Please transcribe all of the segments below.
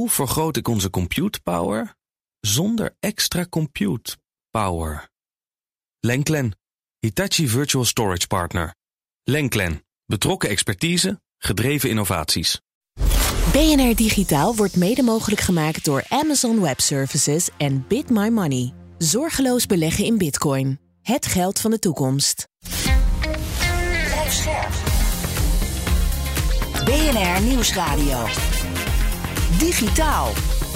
Hoe vergroot ik onze compute power zonder extra compute power? Lenklen, Hitachi Virtual Storage Partner. Lenklen, betrokken expertise, gedreven innovaties. BNR Digitaal wordt mede mogelijk gemaakt door Amazon Web Services en BitMyMoney. Zorgeloos beleggen in Bitcoin. Het geld van de toekomst. Blijf scherp. BNR Nieuwsradio. Digitaal.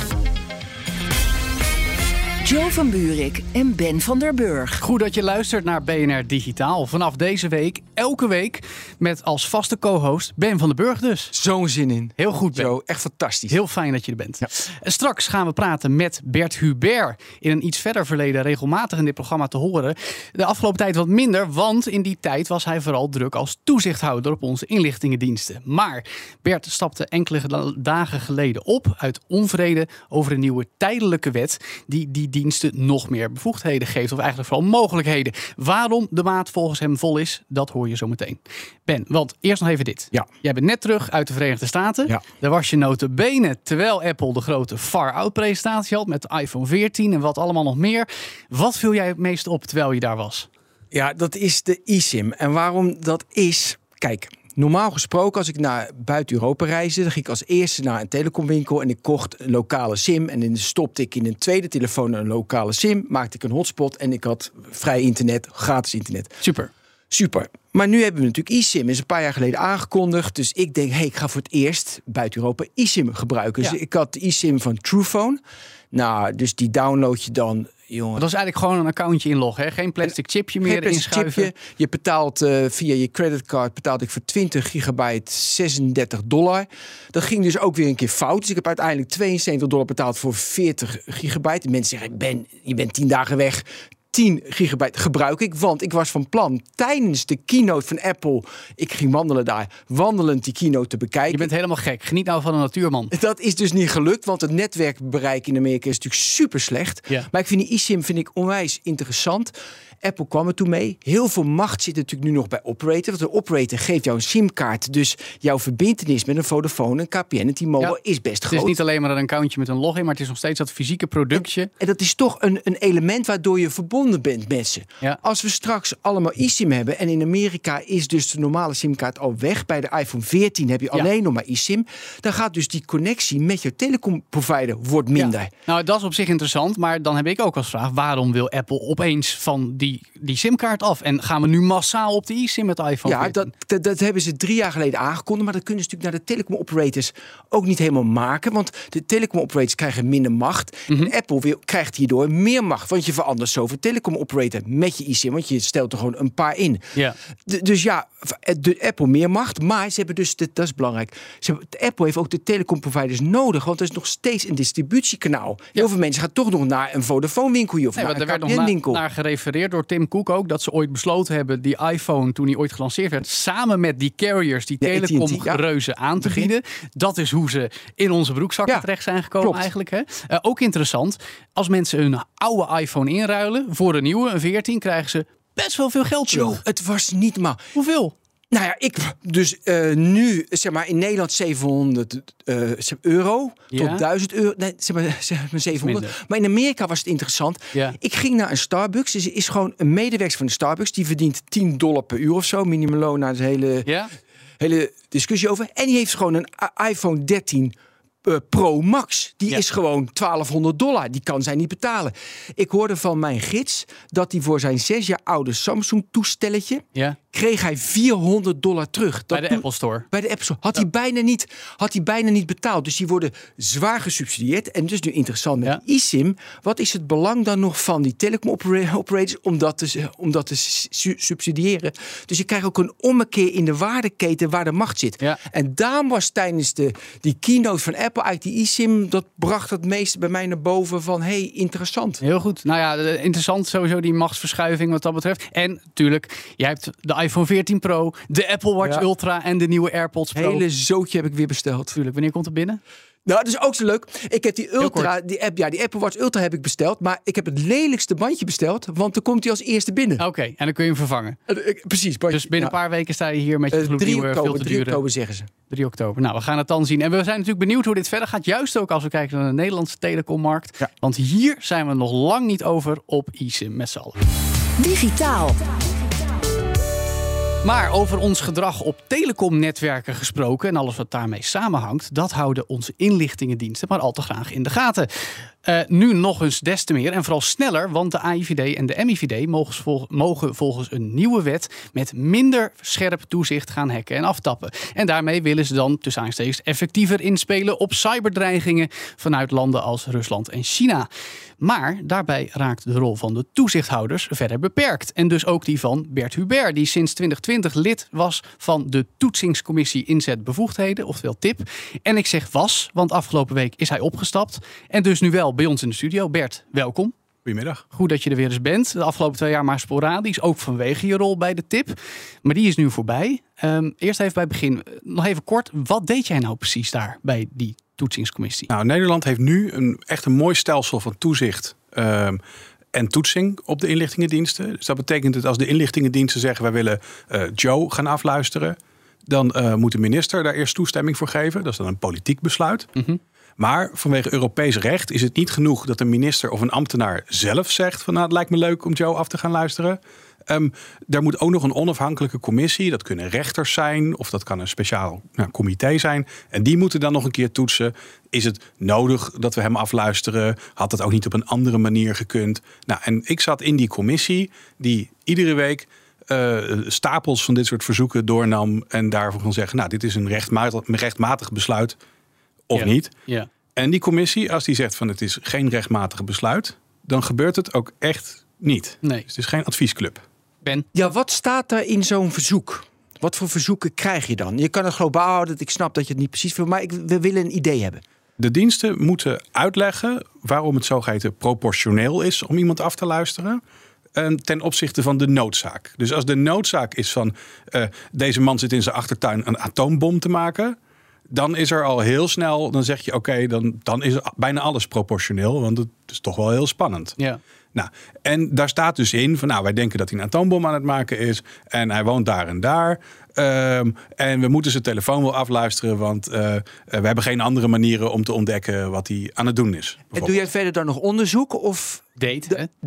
Jo van Buurik en Ben van der Burg. Goed dat je luistert naar BNR Digitaal. Vanaf deze week, elke week, met als vaste co-host Ben van der Burg dus. Zo'n zin in. Heel goed, Ben. Jo, echt fantastisch. Heel fijn dat je er bent. Ja. Straks gaan we praten met Bert Hubert. In een iets verder verleden regelmatig in dit programma te horen. De afgelopen tijd wat minder, want in die tijd was hij vooral druk als toezichthouder op onze inlichtingendiensten. Maar Bert stapte enkele dagen geleden op uit onvrede over een nieuwe tijdelijke wet die diensten nog meer bevoegdheden geeft, of eigenlijk vooral mogelijkheden. Waarom de maat volgens hem vol is, dat hoor je zo meteen. Ben, want eerst nog even dit. Ja. Jij bent net terug uit de Verenigde Staten. Ja. Daar was je nota bene terwijl Apple de grote far-out presentatie had met de iPhone 14 en wat allemaal nog meer. Wat viel jij het meest op terwijl je daar was? Ja, dat is de eSIM. En waarom dat is... Kijk, normaal gesproken als ik naar buiten Europa reisde, dan ging ik als eerste naar een telecomwinkel en ik kocht een lokale SIM. En dan stopte ik in een tweede telefoon een lokale SIM, maakte ik een hotspot en ik had vrij internet, gratis internet. Super. Maar nu hebben we natuurlijk eSIM. Is een paar jaar geleden aangekondigd. Dus ik denk, ik ga voor het eerst buiten Europa eSIM gebruiken. Ja. Dus ik had de eSIM van Truephone. Nou, dus die download je dan, jongen. Dat is eigenlijk gewoon een accountje inloggen, hè? Geen plastic chipje meer inschuiven. Chipje. Je betaalt via je creditcard, betaalde ik voor 20 gigabyte $36. Dat ging dus ook weer een keer fout. Dus ik heb uiteindelijk $72 betaald voor 40 gigabyte. De mensen zeggen, je bent 10 dagen weg. 10 gigabyte gebruik ik, want ik was van plan tijdens de keynote van Apple, ik ging wandelen daar, wandelend die keynote te bekijken. Je bent helemaal gek. Geniet nou van een natuurman. Dat is dus niet gelukt, want het netwerkbereik in Amerika is natuurlijk super slecht. Ja. Maar ik vind die eSIM onwijs interessant. Apple kwam er toen mee. Heel veel macht zit natuurlijk nu nog bij operator. Want de operator geeft jou een simkaart. Dus jouw verbintenis met een Vodafone, een KPN en T-Mobile is best groot. Het is niet alleen maar een accountje met een login, maar het is nog steeds dat fysieke productje. En dat is toch een element waardoor je verbonden bent met ze. Ja. Als we straks allemaal eSIM hebben, en in Amerika is dus de normale simkaart al weg. Bij de iPhone 14 heb je alleen nog maar eSIM. Dan gaat dus die connectie met je telecomprovider wordt minder. Ja. Nou, dat is op zich interessant, maar dan heb ik ook als vraag, waarom wil Apple opeens van die simkaart af? En gaan we nu massaal op de eSIM met de iPhone 14? Ja, dat hebben ze 3 jaar geleden aangekondigd. Maar dat kunnen ze natuurlijk naar de telecom operators ook niet helemaal maken. Want de telecom operators krijgen minder macht. En Apple krijgt hierdoor meer macht. Want je verandert zoveel telecom operator met je eSIM. Want je stelt er gewoon een paar in. Ja. Dus ja, de Apple meer macht. Maar ze hebben dus, dat is belangrijk. Apple heeft ook de telecomproviders nodig. Want er is nog steeds een distributiekanaal. Heel veel mensen gaan toch nog naar een Vodafone winkelje of naar een KPN winkel. Naar gerefereerd door Tim Cook ook, dat ze ooit besloten hebben die iPhone, toen die ooit gelanceerd werd, samen met die carriers, die telecomreuzen aan te bieden. Dat is hoe ze in onze broekzakken terecht zijn gekomen. Klopt. Eigenlijk. Hè? Ook interessant, als mensen hun oude iPhone inruilen voor een nieuwe, een 14, krijgen ze best wel veel geld terug. Het was niet maar. Hoeveel? Nou ja, nu, zeg maar, in Nederland 700 euro tot 1000 euro. Nee, zeg maar 700. Maar in Amerika was het interessant. Ja. Ik ging naar een Starbucks. Dus er is gewoon een medewerker van de Starbucks. Die verdient $10 per uur of zo. Minimumloon, naar de hele discussie over. En die heeft gewoon een iPhone 13 Pro Max. Die is gewoon $1200. Die kan zij niet betalen. Ik hoorde van mijn gids dat hij voor zijn 6 jaar oude Samsung toestelletje kreeg hij $400 terug. Bij de Apple Store. Bij de Apple Store. Had hij bijna niet betaald. Dus die worden zwaar gesubsidieerd. En dus nu interessant met eSIM. Wat is het belang dan nog van die telecom operators om dat te subsidiëren? Dus je krijgt ook een ommekeer in de waardeketen waar de macht zit. Ja. En daarom was tijdens die keynote van Apple uit die eSIM, dat bracht het meeste bij mij naar boven van interessant. Heel goed. Nou ja, interessant sowieso die machtsverschuiving wat dat betreft. En natuurlijk, jij hebt de iPhone 14 Pro, de Apple Watch Ultra en de nieuwe AirPods Pro. Hele zootje heb ik weer besteld. Tuurlijk. Wanneer komt het binnen? Nou, dat is ook zo leuk. Ik heb die Ultra, die Apple Watch Ultra heb ik besteld. Maar ik heb het lelijkste bandje besteld. Want dan komt hij als eerste binnen. Oké, en dan kun je hem vervangen. Precies. Dus binnen een paar weken sta je hier met je gloednieuwe, veel te 3 oktober zeggen ze. 3 oktober. Nou, we gaan het dan zien. En we zijn natuurlijk benieuwd hoe dit verder gaat. Juist ook als we kijken naar de Nederlandse telecommarkt. Ja. Want hier zijn we nog lang niet over op eSIM met z'n allen. Digitaal. Maar over ons gedrag op telecomnetwerken gesproken en alles wat daarmee samenhangt, dat houden onze inlichtingendiensten maar al te graag in de gaten. Nu nog eens des te meer en vooral sneller, want de AIVD en de MIVD mogen volgens een nieuwe wet met minder scherp toezicht gaan hacken en aftappen. En daarmee willen ze dan tussen aanstekens effectiever inspelen op cyberdreigingen vanuit landen als Rusland en China. Maar daarbij raakt de rol van de toezichthouders verder beperkt. En dus ook die van Bert Hubert, die sinds 2020 lid was van de Toetsingscommissie Inzetbevoegdheden, oftewel TIP. En ik zeg was, want afgelopen week is hij opgestapt. En dus nu wel bij ons in de studio. Bert, welkom. Goedemiddag. Goed dat je er weer eens bent. De afgelopen 2 jaar maar sporadisch, ook vanwege je rol bij de TIP. Maar die is nu voorbij. Eerst even bij het begin, nog even kort. Wat deed jij nou precies daar bij die toetsingscommissie? Nou, Nederland heeft nu echt een mooi stelsel van toezicht en toetsing op de inlichtingendiensten. Dus dat betekent dat als de inlichtingendiensten zeggen wij willen Joe gaan afluisteren, dan moet de minister daar eerst toestemming voor geven. Dat is dan een politiek besluit. Mm-hmm. Maar vanwege Europees recht is het niet genoeg dat een minister of een ambtenaar zelf zegt van nou, het lijkt me leuk om Joe af te gaan luisteren. Daar moet ook nog een onafhankelijke commissie. Dat kunnen rechters zijn of dat kan een speciaal comité zijn. En die moeten dan nog een keer toetsen. Is het nodig dat we hem afluisteren? Had dat ook niet op een andere manier gekund? Nou, en ik zat in die commissie die iedere week stapels van dit soort verzoeken doornam. En daarvan kon zeggen, nou, dit is een rechtmatig besluit of niet. Yeah. En die commissie, als die zegt van het is geen rechtmatig besluit, dan gebeurt het ook echt niet. Nee. Dus het is geen adviesclub. Ben? Ja, wat staat er in zo'n verzoek? Wat voor verzoeken krijg je dan? Je kan het globaal houden. Ik snap dat je het niet precies wil, maar we willen een idee hebben. De diensten moeten uitleggen waarom het zogeheten proportioneel is om iemand af te luisteren. Ten opzichte van de noodzaak. Dus als de noodzaak is van deze man zit in zijn achtertuin een atoombom te maken, dan is er al heel snel, dan zeg je oké, dan is bijna alles proportioneel, want het is toch wel heel spannend. Ja. Nou, en daar staat dus in van nou, wij denken dat hij een atoombom aan het maken is en hij woont daar en daar. En we moeten zijn telefoon wel afluisteren, want we hebben geen andere manieren om te ontdekken wat hij aan het doen is. En doe jij verder dan nog onderzoek of deed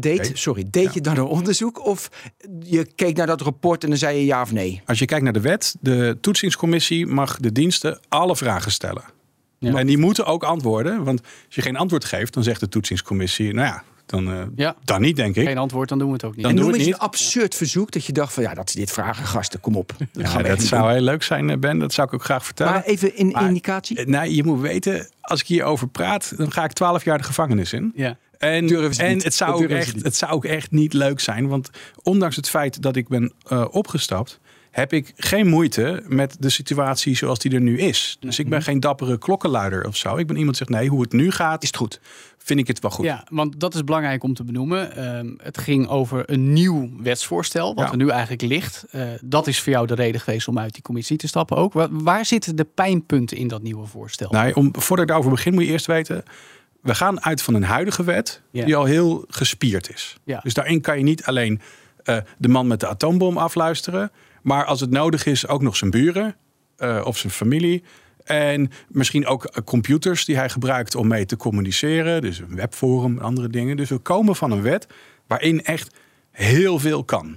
je dan nog onderzoek of je keek naar dat rapport en dan zei je ja of nee? Als je kijkt naar de wet, de toetsingscommissie mag de diensten alle vragen stellen. Ja. En die moeten ook antwoorden, want als je geen antwoord geeft, dan zegt de toetsingscommissie, nou ja, dan niet, denk ik. Geen antwoord, dan doen we het ook niet. En noem eens een absurd verzoek dat je dacht van ja, dat is dit vragen, gasten, kom op. Dat zou heel leuk zijn, Ben. Dat zou ik ook graag vertellen. Maar even in indicatie. Nou, je moet weten, als ik hierover praat, dan ga ik 12 jaar de gevangenis in. Ja. En het zou ook echt niet leuk zijn, want ondanks het feit dat ik ben opgestapt, heb ik geen moeite met de situatie zoals die er nu is. Dus ik ben geen dappere klokkenluider of zo. Ik ben iemand die zegt, nee, hoe het nu gaat, is het goed. Vind ik het wel goed. Ja, want dat is belangrijk om te benoemen. Het ging over een nieuw wetsvoorstel, wat er nu eigenlijk ligt. Dat is voor jou de reden geweest om uit die commissie te stappen ook. Waar zitten de pijnpunten in dat nieuwe voorstel? Nou, voordat ik daarover begin, moet je eerst weten, we gaan uit van een huidige wet die al heel gespierd is. Ja. Dus daarin kan je niet alleen de man met de atoombom afluisteren, maar als het nodig is ook nog zijn buren of zijn familie. En misschien ook computers die hij gebruikt om mee te communiceren. Dus een webforum en andere dingen. Dus we komen van een wet waarin echt heel veel kan.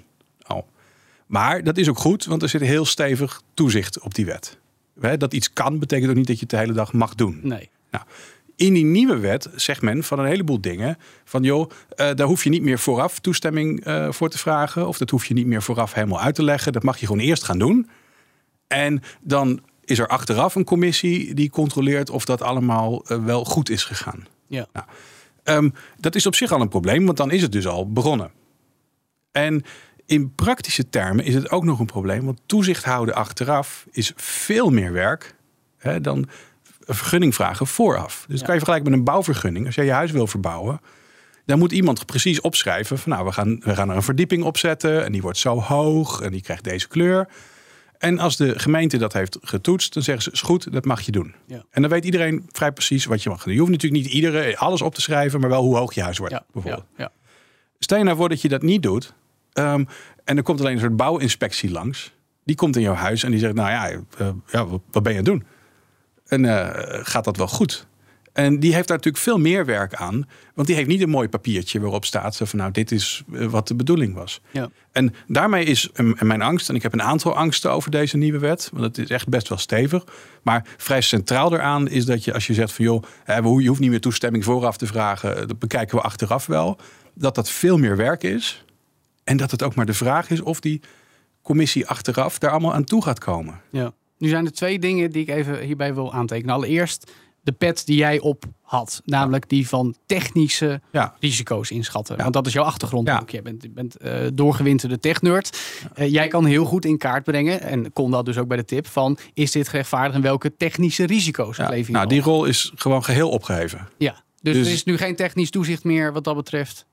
Maar dat is ook goed, want er zit heel stevig toezicht op die wet. Dat iets kan, betekent ook niet dat je het de hele dag mag doen. Nee. Nou, in die nieuwe wet zegt men van een heleboel dingen van joh, daar hoef je niet meer vooraf toestemming voor te vragen. Of dat hoef je niet meer vooraf helemaal uit te leggen. Dat mag je gewoon eerst gaan doen. En dan is er achteraf een commissie die controleert of dat allemaal wel goed is gegaan. Ja. Nou, dat is op zich al een probleem, want dan is het dus al begonnen. En in praktische termen is het ook nog een probleem, want toezicht houden achteraf is veel meer werk dan een vergunning vragen vooraf. Dus kan je vergelijken met een bouwvergunning. Als jij je huis wil verbouwen, dan moet iemand precies opschrijven van nou, we gaan er een verdieping opzetten en die wordt zo hoog en die krijgt deze kleur. En als de gemeente dat heeft getoetst, dan zeggen ze, is goed, dat mag je doen. Ja. En dan weet iedereen vrij precies wat je mag doen. Je hoeft natuurlijk niet alles op te schrijven, maar wel hoe hoog je huis wordt, bijvoorbeeld. Ja. Stel je nou voor dat je dat niet doet. En er komt alleen een soort bouwinspectie langs. Die komt in jouw huis en die zegt, wat ben je aan het doen? En gaat dat wel goed? En die heeft daar natuurlijk veel meer werk aan. Want die heeft niet een mooi papiertje waarop staat, zo van, dit is wat de bedoeling was. Ja. En daarmee is mijn angst, en ik heb een aantal angsten over deze nieuwe wet. Want het is echt best wel stevig. Maar vrij centraal daaraan is dat je, als je zegt van, je hoeft niet meer toestemming vooraf te vragen. Dat bekijken we achteraf wel. Dat veel meer werk is. En dat het ook maar de vraag is of die commissie achteraf daar allemaal aan toe gaat komen. Ja. Nu zijn er 2 dingen die ik even hierbij wil aantekenen. Allereerst de pet die jij op had. Namelijk die van technische risico's inschatten. Ja. Want dat is jouw achtergrond ook. Je bent doorgewinterde technerd. Jij kan heel goed in kaart brengen. En kon dat dus ook bij de tip van, is dit gerechtvaardigd en welke technische risico's leven hier? Die rol is gewoon geheel opgeheven. Ja. Dus er is nu geen technisch toezicht meer wat dat betreft.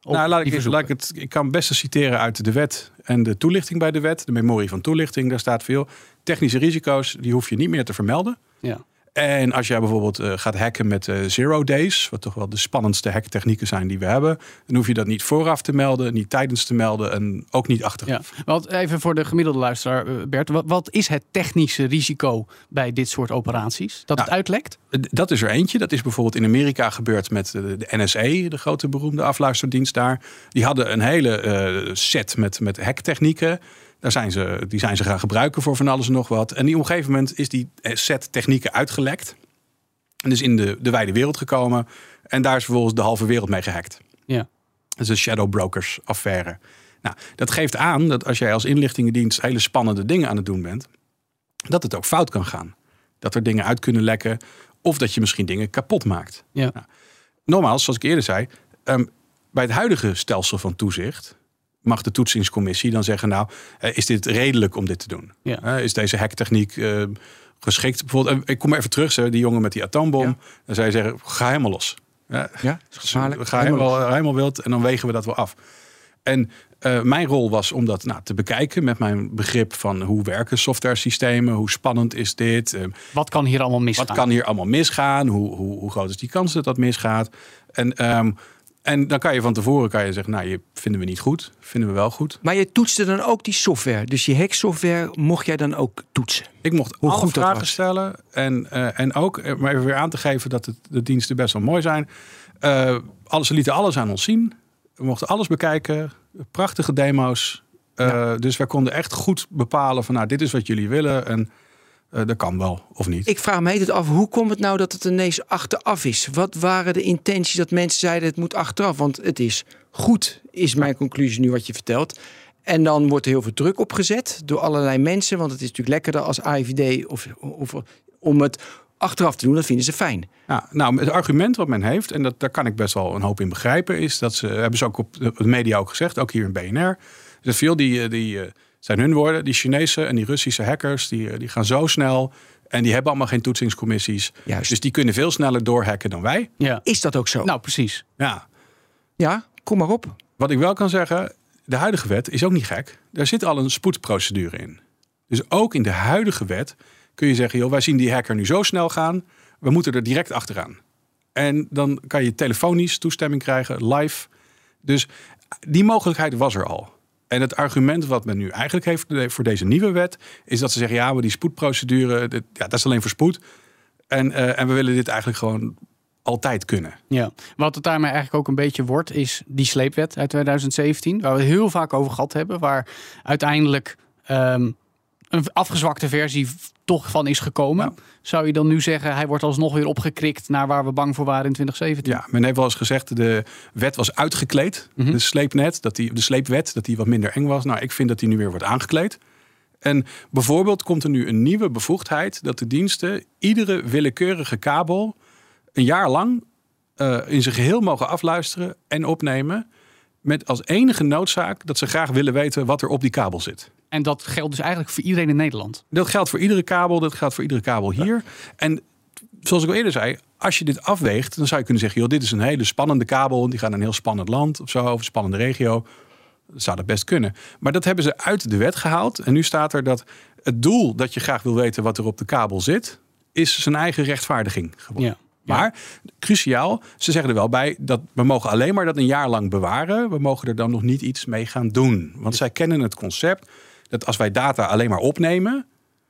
Ik kan best citeren uit de wet en de toelichting bij de wet. De memorie van toelichting, daar staat veel. Technische risico's, die hoef je niet meer te vermelden. Ja. En als jij bijvoorbeeld gaat hacken met 0 days, wat toch wel de spannendste hacktechnieken zijn die we hebben, dan hoef je dat niet vooraf te melden, niet tijdens te melden en ook niet achteraf. Ja. Want even voor de gemiddelde luisteraar, Bert, wat is het technische risico bij dit soort operaties? Dat het uitlekt? Dat is er eentje. Dat is bijvoorbeeld in Amerika gebeurd met de NSA, de grote beroemde afluisterdienst daar. Die hadden een hele set met hacktechnieken. Die zijn ze gaan gebruiken voor van alles en nog wat. En op een gegeven moment is die set technieken uitgelekt. En dus in de wijde wereld gekomen. En daar is vervolgens de halve wereld mee gehackt. Ja. Dat is een shadow brokers affaire. Nou, dat geeft aan dat als jij als inlichtingendienst hele spannende dingen aan het doen bent, dat het ook fout kan gaan. Dat er dingen uit kunnen lekken. Of dat je misschien dingen kapot maakt. Ja. Nou, nogmaals, zoals ik eerder zei, bij het huidige stelsel van toezicht mag de toetsingscommissie dan zeggen, is dit redelijk om dit te doen? Ja. Is deze hacktechniek geschikt? Bijvoorbeeld, ik kom even terug, die jongen met die atoombom. Ja. Dan zou je zeggen, ga helemaal los. Ja, is gevaarlijk. Ga helemaal wild en dan wegen we dat wel af. En mijn rol was om dat te bekijken met mijn begrip van hoe werken softwaresystemen, hoe spannend is dit? Wat kan hier allemaal misgaan? Hoe groot is die kans dat misgaat? En dan kan je van tevoren zeggen, je vinden we niet goed, vinden we wel goed. Maar je toetste dan ook die software. Dus je hacksoftware mocht jij dan ook toetsen? Ik mocht alle vragen stellen. En ook, maar even weer aan te geven dat de diensten best wel mooi zijn. Ze lieten alles aan ons zien. We mochten alles bekijken. Prachtige demo's. Dus wij konden echt goed bepalen van, dit is wat jullie willen. En dat kan wel, of niet. Ik vraag me het af, hoe komt het nou dat het ineens achteraf is? Wat waren de intenties dat mensen zeiden het moet achteraf? Want het is goed, is mijn conclusie nu wat je vertelt. En dan wordt er heel veel druk op gezet door allerlei mensen. Want het is natuurlijk lekkerder als AIVD om het achteraf te doen. Dat vinden ze fijn. Ja, het argument wat men heeft, en daar kan ik best wel een hoop in begrijpen, is dat hebben ze ook op de media ook gezegd, ook hier in BNR. Dus veel die zijn hun woorden, die Chinese en die Russische hackers, die gaan zo snel en die hebben allemaal geen toetsingscommissies. Juist. Dus die kunnen veel sneller doorhacken dan wij. Ja. Is dat ook zo? Nou, precies. Ja, kom maar op. Wat ik wel kan zeggen, de huidige wet is ook niet gek. Daar zit al een spoedprocedure in. Dus ook in de huidige wet kun je zeggen, wij zien die hacker nu zo snel gaan, we moeten er direct achteraan. En dan kan je telefonisch toestemming krijgen, live. Dus die mogelijkheid was er al. En het argument wat men nu eigenlijk heeft voor deze nieuwe wet, is dat ze zeggen, maar die spoedprocedure, dat is alleen voor spoed. En we willen dit eigenlijk gewoon altijd kunnen. Ja, wat het daarmee eigenlijk ook een beetje wordt, is die sleepwet uit 2017, waar we het heel vaak over gehad hebben, waar uiteindelijk een afgezwakte versie toch van is gekomen. Ja. Zou je dan nu zeggen, hij wordt alsnog weer opgekrikt naar waar we bang voor waren in 2017? Ja, men heeft wel eens gezegd, de wet was uitgekleed. De sleepwet, dat die wat minder eng was. Ik vind dat die nu weer wordt aangekleed. En bijvoorbeeld komt er nu een nieuwe bevoegdheid dat de diensten iedere willekeurige kabel een jaar lang in zijn geheel mogen afluisteren en opnemen, met als enige noodzaak dat ze graag willen weten wat er op die kabel zit. En dat geldt dus eigenlijk voor iedereen in Nederland? Dat geldt voor iedere kabel, dat geldt voor iedere kabel hier. Ja. En zoals ik al eerder zei, als je dit afweegt, dan zou je kunnen zeggen, dit is een hele spannende kabel, die gaat naar een heel spannend land of zo, of een spannende regio. Dat zou dat best kunnen. Maar dat hebben ze uit de wet gehaald. En nu staat er dat het doel dat je graag wil weten wat er op de kabel zit, is zijn eigen rechtvaardiging geworden. Ja. Maar cruciaal, ze zeggen er wel bij dat we mogen alleen maar dat een jaar lang bewaren. We mogen er dan nog niet iets mee gaan doen. Want zij kennen het concept dat als wij data alleen maar opnemen,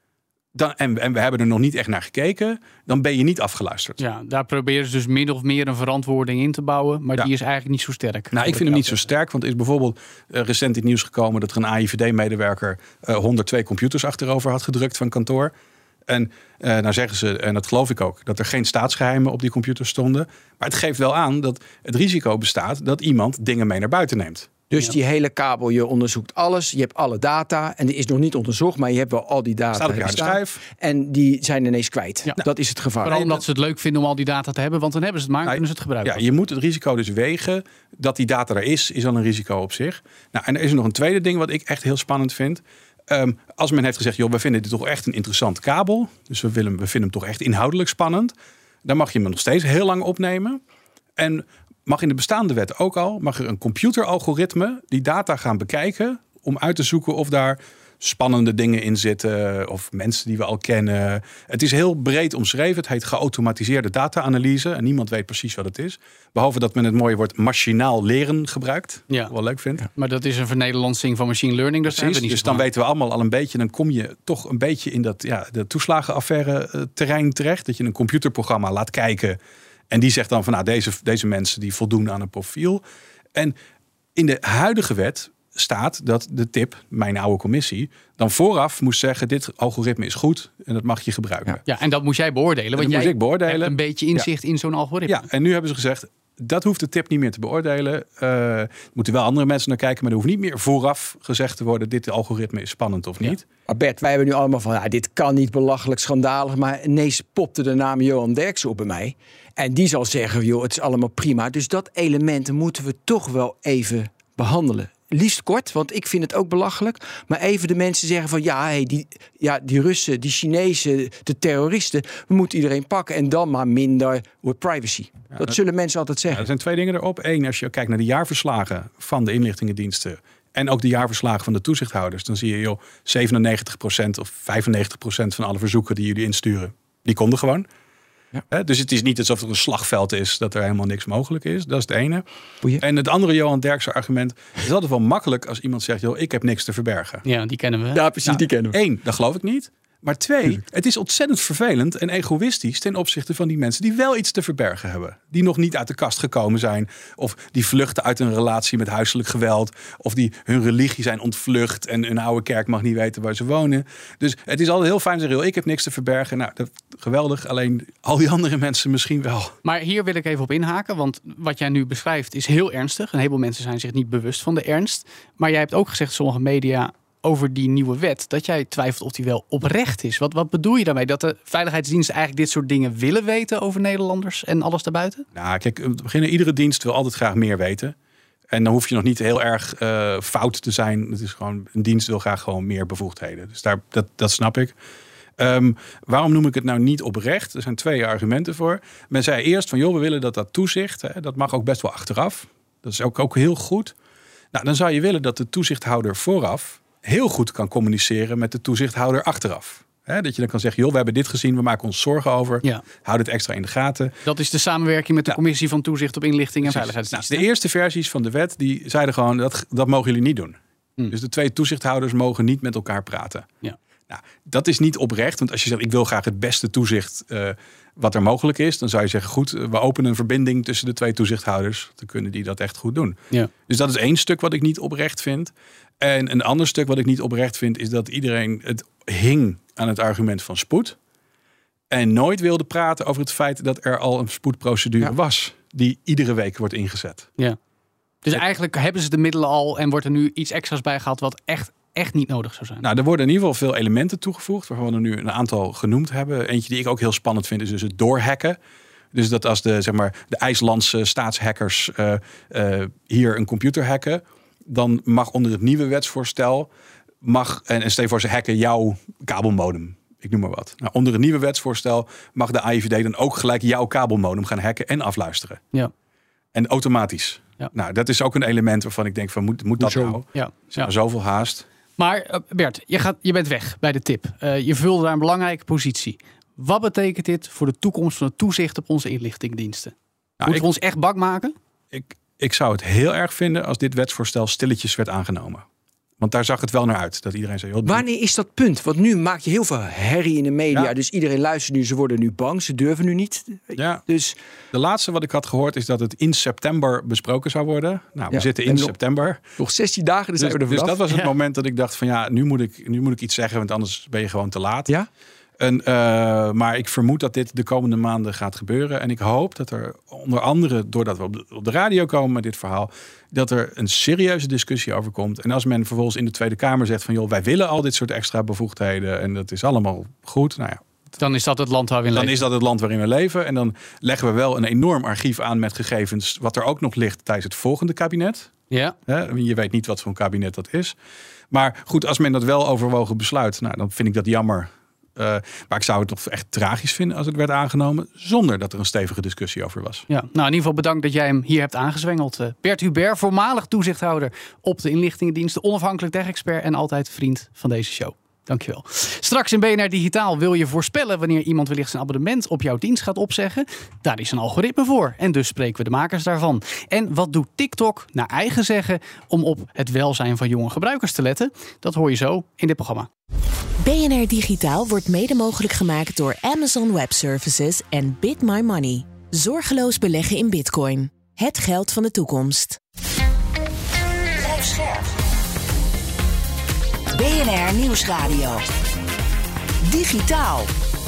en we hebben er nog niet echt naar gekeken, dan ben je niet afgeluisterd. Ja, daar proberen ze dus min of meer een verantwoording in te bouwen. Maar die is eigenlijk niet zo sterk. Nou, ik vind hem niet zo sterk. Want er is bijvoorbeeld recent in het nieuws gekomen dat er een AIVD-medewerker 102 computers achterover had gedrukt van kantoor. En nou zeggen ze, en dat geloof ik ook, dat er geen staatsgeheimen op die computers stonden. Maar het geeft wel aan dat het risico bestaat dat iemand dingen mee naar buiten neemt. Dus die hele kabel, je onderzoekt alles. Je hebt alle data. En die is nog niet onderzocht, maar je hebt wel al die data. Staat op je harde schijf. En die zijn ineens kwijt. Ja. Dat is het gevaar. Vooral omdat ze het leuk vinden om al die data te hebben. Want dan hebben ze het maar en kunnen ze het gebruiken. Ja, je moet het risico dus wegen. Dat die data er is al een risico op zich. Nou, en er is nog een tweede ding wat ik echt heel spannend vind. Als men heeft gezegd, joh, we vinden dit toch echt een interessant kabel. Dus we vinden hem toch echt inhoudelijk spannend. Dan mag je hem nog steeds heel lang opnemen. En mag in de bestaande wet ook al, mag er een computeralgoritme die data gaan bekijken om uit te zoeken of daar spannende dingen in zitten of mensen die we al kennen. Het is heel breed omschreven. Het heet geautomatiseerde data-analyse en niemand weet precies wat het is. Behalve dat men het mooie woord machinaal leren gebruikt. Ja. Wat ik wel leuk vind. Maar dat is een vernederlandsing van machine learning. Dat Precies, dus dan weten we allemaal al een beetje. Dan kom je toch een beetje in dat de toeslagenaffaire terrein terecht. Dat je een computerprogramma laat kijken. En die zegt dan van deze mensen die voldoen aan een profiel. En in de huidige wet staat dat de TIP, mijn oude commissie, dan vooraf moest zeggen, dit algoritme is goed en dat mag je gebruiken. Ja, en dat moest jij beoordelen. Want jij hebt een beetje inzicht in zo'n algoritme. Ja, en nu hebben ze gezegd, dat hoeft de TIP niet meer te beoordelen. Moeten wel andere mensen naar kijken, maar er hoeft niet meer vooraf gezegd te worden, dit algoritme is spannend of niet. Ja. Maar Bert, wij hebben nu allemaal van, dit kan niet, belachelijk, schandalig. Maar ineens popte de naam Johan Derksen op bij mij. En die zal zeggen, joh, het is allemaal prima. Dus dat element moeten we toch wel even behandelen. Liefst kort, want ik vind het ook belachelijk. Maar even de mensen zeggen van die Russen, die Chinezen, de terroristen, we moeten iedereen pakken en dan maar minder privacy. Ja, dat zullen mensen altijd zeggen. Er zijn twee dingen erop. Eén, als je kijkt naar de jaarverslagen van de inlichtingendiensten en ook de jaarverslagen van de toezichthouders, dan zie je, joh, 97% of 95% van alle verzoeken die jullie insturen, die konden gewoon. Ja. Dus het is niet alsof er een slagveld is dat er helemaal niks mogelijk is. Dat is het ene. En het andere Johan Derksen argument. Het is altijd wel makkelijk als iemand zegt, joh, ik heb niks te verbergen. Ja, die kennen we. Ja, precies, die kennen we. 1, dat geloof ik niet. Maar 2, het is ontzettend vervelend en egoïstisch ten opzichte van die mensen die wel iets te verbergen hebben. Die nog niet uit de kast gekomen zijn. Of die vluchten uit een relatie met huiselijk geweld. Of die hun religie zijn ontvlucht en een oude kerk mag niet weten waar ze wonen. Dus het is altijd heel fijn te zeggen, ik heb niks te verbergen. Nou, dat, geweldig. Alleen al die andere mensen misschien wel. Maar hier wil ik even op inhaken. Want wat jij nu beschrijft is heel ernstig. Een heleboel mensen zijn zich niet bewust van de ernst. Maar jij hebt ook gezegd, sommige media, over die nieuwe wet, dat jij twijfelt of die wel oprecht is. Wat bedoel je daarmee? Dat de veiligheidsdiensten eigenlijk dit soort dingen willen weten over Nederlanders en alles daarbuiten? Nou, kijk, te beginnen, iedere dienst wil altijd graag meer weten. En dan hoef je nog niet heel erg fout te zijn. Het is gewoon, een dienst wil graag gewoon meer bevoegdheden. Dus dat snap ik. Waarom noem ik het nou niet oprecht? Er zijn 2 argumenten voor. Men zei eerst van, joh, we willen dat toezicht, dat mag ook best wel achteraf. Dat is ook heel goed. Nou, dan zou je willen dat de toezichthouder vooraf heel goed kan communiceren met de toezichthouder achteraf. Dat je dan kan zeggen, joh, we hebben dit gezien, we maken ons zorgen over. Ja. Houd het extra in de gaten. Dat is de samenwerking met de Commissie van Toezicht op Inlichting en Veiligheidsdiensten. De eerste versies van de wet die zeiden gewoon, dat mogen jullie niet doen. Dus de 2 toezichthouders mogen niet met elkaar praten. Ja. Nou, dat is niet oprecht, want als je zegt, ik wil graag het beste toezicht wat er mogelijk is, dan zou je zeggen, goed, we openen een verbinding tussen de 2 toezichthouders. Dan kunnen die dat echt goed doen. Ja. Dus dat is 1 stuk wat ik niet oprecht vind. En een ander stuk wat ik niet oprecht vind, is dat iedereen het hing aan het argument van spoed. En nooit wilde praten over het feit dat er al een spoedprocedure was, die iedere week wordt ingezet. Ja. Dus eigenlijk hebben ze de middelen al en wordt er nu iets extra's bij gehaald wat echt niet nodig zou zijn. Nou, er worden in ieder geval veel elementen toegevoegd, waarvan we er nu een aantal genoemd hebben. Eentje die ik ook heel spannend vind, is dus het doorhacken. Dus dat als de IJslandse staatshackers hier een computer hacken, dan mag onder het nieuwe wetsvoorstel, en stel je voor, ze hacken jouw kabelmodem. Ik noem maar wat. Nou, onder het nieuwe wetsvoorstel mag de AIVD dan ook gelijk jouw kabelmodem gaan hacken en afluisteren. Ja. En automatisch. Ja. Nou, dat is ook een element waarvan ik denk van, moet dat nou? Ja. Zoveel haast. Maar Bert, je bent weg bij de tip. Je vulde daar een belangrijke positie. Wat betekent dit voor de toekomst van het toezicht op onze inlichtingendiensten? Moeten we ons echt bak maken? Ik zou het heel erg vinden als dit wetsvoorstel stilletjes werd aangenomen. Want daar zag het wel naar uit. Dat iedereen zei, wanneer is dat punt? Want nu maak je heel veel herrie in de media. Ja. Dus iedereen luistert nu. Ze worden nu bang. Ze durven nu niet. Ja. Dus de laatste wat ik had gehoord is dat het in september besproken zou worden. Nou, we zitten in september. Nog 16 dagen, dus zijn we er vanaf. Dus dat was het moment dat ik dacht van nu moet ik iets zeggen. Want anders ben je gewoon te laat. Ja? Maar ik vermoed dat dit de komende maanden gaat gebeuren. En ik hoop dat er onder andere, doordat we op de radio komen met dit verhaal, dat er een serieuze discussie over komt. En als men vervolgens in de Tweede Kamer zegt van wij willen al dit soort extra bevoegdheden en dat is allemaal goed. Nou ja, dan is dat het land waarin we leven. Dan is dat het land waarin we leven. En dan leggen we wel een enorm archief aan met gegevens wat er ook nog ligt tijdens het volgende kabinet. Ja. Je weet niet wat voor een kabinet dat is. Maar goed, als men dat wel overwogen besluit, dan vind ik dat jammer. Maar ik zou het toch echt tragisch vinden als het werd aangenomen zonder dat er een stevige discussie over was. Ja, in ieder geval bedankt dat jij hem hier hebt aangezwengeld. Bert Hubert, voormalig toezichthouder op de inlichtingendiensten, onafhankelijk tech-expert en altijd vriend van deze show. Dankjewel. Straks in BNR Digitaal wil je voorspellen wanneer iemand wellicht zijn abonnement op jouw dienst gaat opzeggen. Daar is een algoritme voor. En dus spreken we de makers daarvan. En wat doet TikTok naar eigen zeggen om op het welzijn van jonge gebruikers te letten? Dat hoor je zo in dit programma. BNR Digitaal wordt mede mogelijk gemaakt door Amazon Web Services en Bit My Money. Zorgeloos beleggen in Bitcoin. Het geld van de toekomst. Blijf scherp. BNR Nieuwsradio. Digitaal.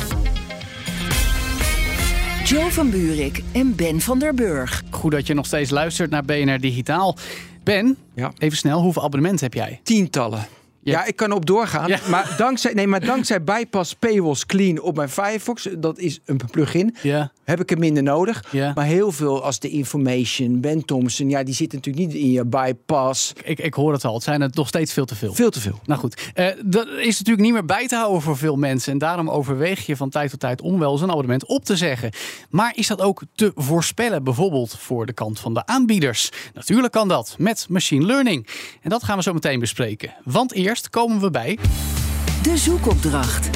Jo van Buurik en Ben van der Burg. Goed dat je nog steeds luistert naar BNR Digitaal. Ben, even snel, hoeveel abonnementen heb jij? Tientallen. Ja, ik kan erop doorgaan. Ja. Maar dankzij Bypass Paywalls Clean op mijn Firefox, dat is een plugin, heb ik er minder nodig. Ja. Maar heel veel als de Information, Ben Thompson, die zitten natuurlijk niet in je Bypass. Ik hoor het al, het zijn er nog steeds veel te veel. Veel te veel. Nou goed, dat is natuurlijk niet meer bij te houden voor veel mensen. En daarom overweeg je van tijd tot tijd om wel eens een abonnement op te zeggen. Maar is dat ook te voorspellen, bijvoorbeeld voor de kant van de aanbieders? Natuurlijk kan dat, met machine learning. En dat gaan we zo meteen bespreken. Want eerst komen we bij de zoekopdracht.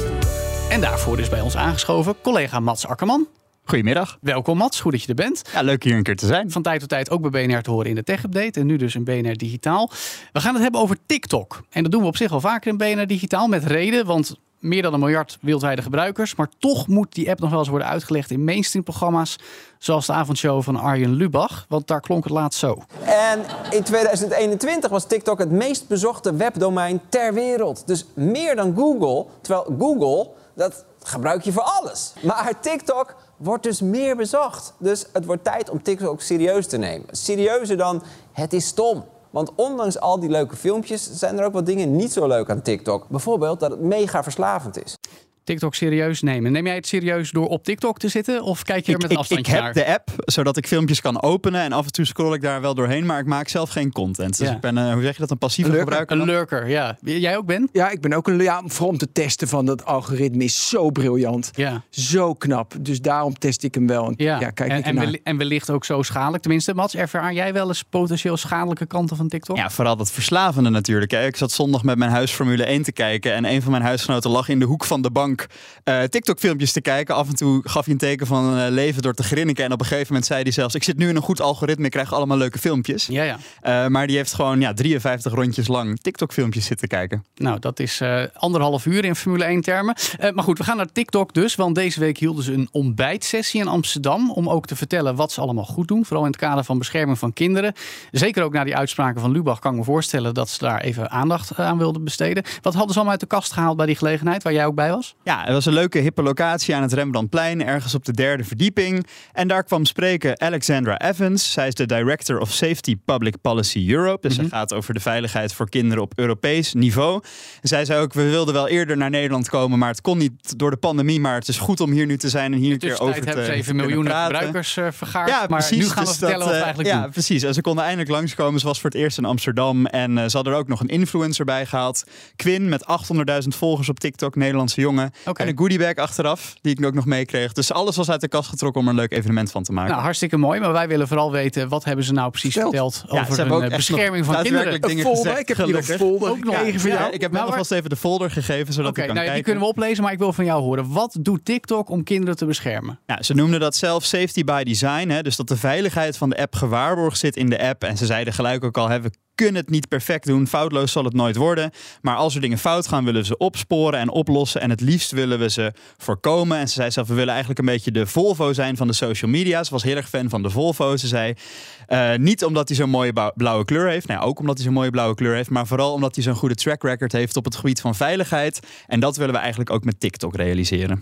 En daarvoor is bij ons aangeschoven collega Mats Akkerman. Goedemiddag. Welkom Mats, goed dat je er bent. Ja, leuk hier een keer te zijn. Van tijd tot tijd ook bij BNR te horen in de Tech Update en nu dus in BNR Digitaal. We gaan het hebben over TikTok. En dat doen we op zich wel vaker in BNR Digitaal met reden, want meer dan 1 miljard wereldwijde gebruikers. Maar toch moet die app nog wel eens worden uitgelegd in mainstream-programma's. Zoals de avondshow van Arjen Lubach. Want daar klonk het laatst zo. En in 2021 was TikTok het meest bezochte webdomein ter wereld. Dus meer dan Google. Terwijl Google, dat gebruik je voor alles. Maar TikTok wordt dus meer bezocht. Dus het wordt tijd om TikTok serieus te nemen. Serieuzer dan het is stom. Want ondanks al die leuke filmpjes zijn er ook wat dingen niet zo leuk aan TikTok. Bijvoorbeeld dat het mega verslavend is. TikTok serieus nemen. Neem jij het serieus door op TikTok te zitten? Of kijk je er met een afstandje naar? Ik heb de app, zodat ik filmpjes kan openen. En af en toe scroll ik daar wel doorheen. Maar ik maak zelf geen content. Dus ik ben, hoe zeg je dat, een passieve gebruiker? Een lurker, ja. Jij ook, Ben? Ja, ik ben ook vooral om te testen van dat algoritme is zo briljant. Ja. Zo knap. Dus daarom test ik hem wel. En wellicht ook zo schadelijk. Tenminste, Mats, ervaar jij wel eens potentieel schadelijke kanten van TikTok? Ja, vooral dat verslavende natuurlijk. Ik zat zondag met mijn huis Formule 1 te kijken. En een van mijn huisgenoten lag in de hoek van de bank TikTok-filmpjes te kijken. Af en toe gaf hij een teken van leven door te grinniken. En op een gegeven moment zei hij zelfs, ik zit nu in een goed algoritme, ik krijg allemaal leuke filmpjes. Ja. Maar die heeft gewoon 53 rondjes lang TikTok-filmpjes zitten kijken. Nou, dat is 1,5 uur in Formule 1 termen. Maar goed, we gaan naar TikTok dus. Want deze week hielden ze een ontbijtsessie in Amsterdam. Om ook te vertellen wat ze allemaal goed doen. Vooral in het kader van bescherming van kinderen. Zeker ook na die uitspraken van Lubach kan ik me voorstellen dat ze daar even aandacht aan wilden besteden. Wat hadden ze allemaal uit de kast gehaald bij die gelegenheid waar jij ook bij was? Ja, het was een leuke hippe locatie aan het Rembrandtplein, ergens op de 3e verdieping. En daar kwam spreken Alexandra Evans. Zij is de Director of Safety Public Policy Europe. Dus het gaat over de veiligheid voor kinderen op Europees niveau. En zij zei ook, we wilden wel eerder naar Nederland komen, maar het kon niet door de pandemie. Maar het is goed om hier nu te zijn en hier een keer over te praten. Hebben ze even miljoenen gebruikers vergaard. Ja, precies. Maar nu gaan we vertellen wat we eigenlijk doen. Ja, precies. En ze konden eindelijk langskomen. Ze was voor het eerst in Amsterdam. En ze hadden er ook nog een influencer bij gehaald. Quinn met 800.000 volgers op TikTok, Nederlandse jongen. Oké. En een goodiebag achteraf, die ik ook nog meekreeg. Dus alles was uit de kast getrokken om er een leuk evenement van te maken. Nou, hartstikke mooi. Maar wij willen vooral weten, wat hebben ze nou precies verteld over ze hebben hun ook echt bescherming nog van kinderen? daadwerkelijk dingen Een folder, gezegd, ik heb hier een gelukkig. folder Ook nog. gekregen voor Ja, jou. Ik heb wel alvast even de folder gegeven, zodat Oké, ik kan nou ja, die kijken. kunnen we oplezen, maar ik wil van jou horen. Wat doet TikTok om kinderen te beschermen? Ja, ze noemden dat zelf safety by design. Hè, dus dat de veiligheid van de app gewaarborgd zit in de app. En ze zeiden gelijk ook al, we kunnen het niet perfect doen. Foutloos zal het nooit worden. Maar als er dingen fout gaan, willen we ze opsporen en oplossen. En het liefst willen we ze voorkomen. En ze zei zelf, we willen eigenlijk een beetje de Volvo zijn van de social media. Ze was heel erg fan van de Volvo. Ze zei, niet omdat hij zo'n mooie blauwe kleur heeft. Nou ja, ook omdat hij zo'n mooie blauwe kleur heeft. Maar vooral omdat hij zo'n goede track record heeft op het gebied van veiligheid. En dat willen we eigenlijk ook met TikTok realiseren.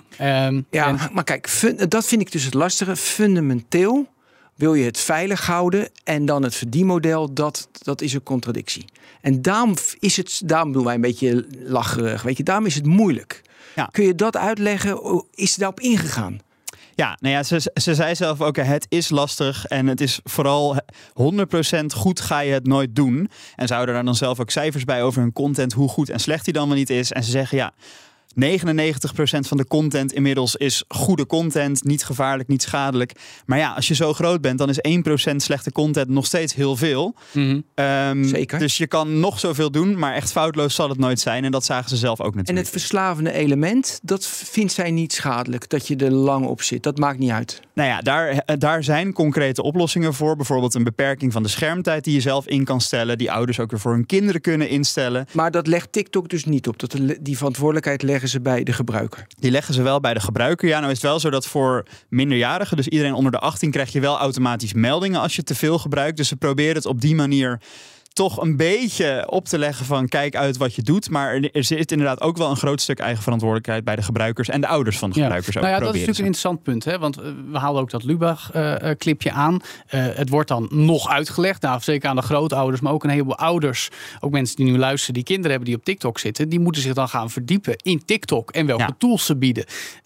Maar kijk, dat vind ik dus het lastige. Fundamenteel wil je het veilig houden en dan het verdienmodel, dat is een contradictie. En daarom doen wij een beetje lacherig. Weet je, daarom is het moeilijk. Ja. Kun je dat uitleggen? Is ze daarop ingegaan? Ja, nou ja, ze zei zelf ook, het is lastig en het is vooral 100% goed ga je het nooit doen. En ze houden daar dan zelf ook cijfers bij over hun content, hoe goed en slecht die dan wel niet is. En ze zeggen, 99% van de content inmiddels is goede content, niet gevaarlijk, niet schadelijk. Maar ja, als je zo groot bent, dan is 1% slechte content nog steeds heel veel. Mm-hmm. Zeker. Dus je kan nog zoveel doen, maar echt foutloos zal het nooit zijn. En dat zagen ze zelf ook natuurlijk. En het verslavende element, dat vindt zij niet schadelijk, dat je er lang op zit. Dat maakt niet uit. Nou ja, daar zijn concrete oplossingen voor. Bijvoorbeeld een beperking van de schermtijd die je zelf in kan stellen. Die ouders ook weer voor hun kinderen kunnen instellen. Maar dat legt TikTok dus niet op. Die verantwoordelijkheid leggen ze bij de gebruiker. Die leggen ze wel bij de gebruiker. Ja, nou is het wel zo dat voor minderjarigen, dus iedereen onder de 18, krijg je wel automatisch meldingen als je te veel gebruikt. Dus ze proberen het op die manier toch een beetje op te leggen van kijk uit wat je doet. Maar er zit inderdaad ook wel een groot stuk eigen verantwoordelijkheid bij de gebruikers en de ouders van de gebruikers. Nou ja, dat is natuurlijk een interessant punt. Hè? Want we haalden ook dat Lubach-clipje aan. Het wordt dan nog uitgelegd. Nou, zeker aan de grootouders, maar ook een heleboel ouders. Ook mensen die nu luisteren, die kinderen hebben die op TikTok zitten. Die moeten zich dan gaan verdiepen in TikTok en welke tools ze bieden.